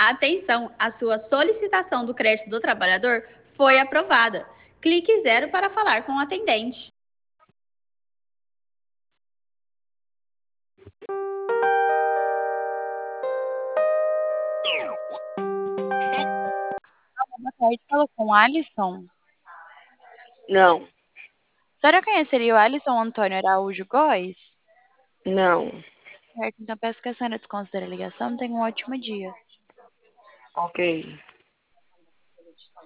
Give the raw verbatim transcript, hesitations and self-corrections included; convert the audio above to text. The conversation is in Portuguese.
Atenção, a sua solicitação do crédito do trabalhador foi aprovada. Clique zero para falar com o atendente. Boa tarde, falo com o Alisson. Não, A senhora conheceria o Alisson Antônio Araújo Góes? não. Certo, então peço que a senhora desconsidere a ligação. Tenha um ótimo dia. Ok.